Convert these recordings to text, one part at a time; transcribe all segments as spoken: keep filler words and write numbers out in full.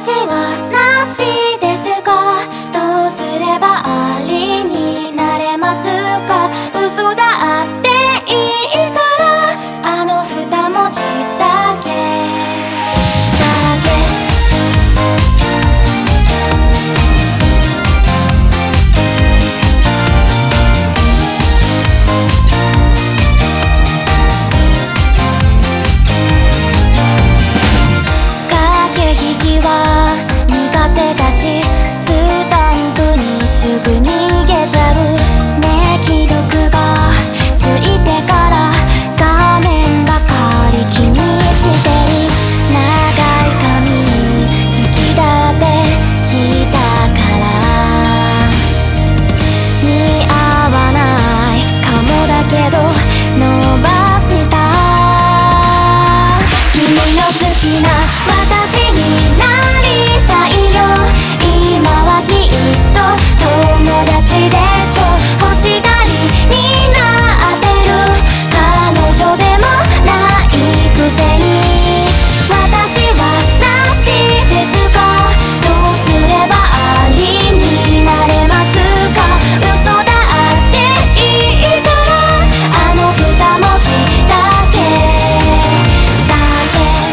私はなしですか？どうすればありになれますか？嘘だっていいからあの二文字だけだけ駆け引きは苦手だしスタンプにすぐ逃げちゃうね。既読がついてから画面ばかり気にしてる。長い髪好きだって聞いたから似合わないかもだけど伸ばした君の好きな私になりたいよ。今はきっと友達でしょ。欲しがりになってる彼女でもないくせに私はなしですか？どうすればありになれますか？嘘だっていいからあの二文字だけだけ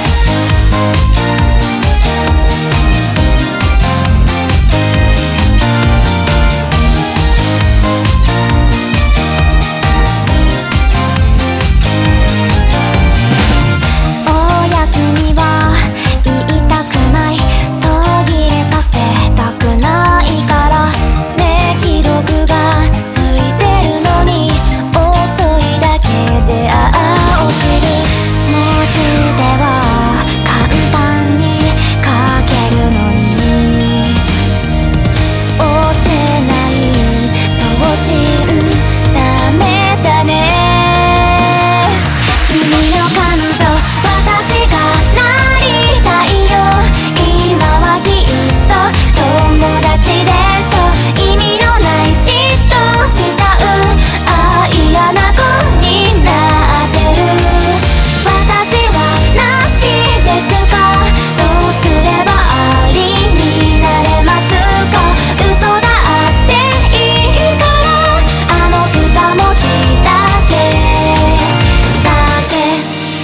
おやすみは言いたくない途切れさせたくないからね。既読がついてるのに遅いだけでああ落ちる。文字では簡単に書けるのに押せない送信ダメだね。君の彼女私がなりたいよ。今はきっと友達でしょ。意味のない嫉妬しちゃうあ嫌な子になってる。私はなしですか？どうすればありになれますか？嘘だっていいからあの二文字だけだけ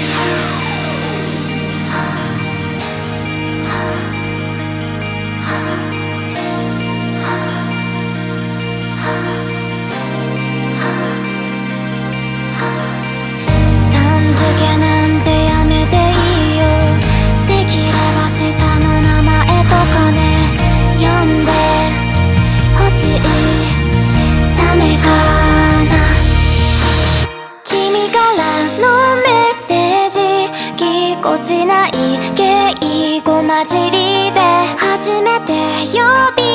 さん付けなんてやめていいよ。できれば下の名前とかね呼んでほしい。ダメかな？君からのメッセージぎこちない敬語混じりで初めて呼び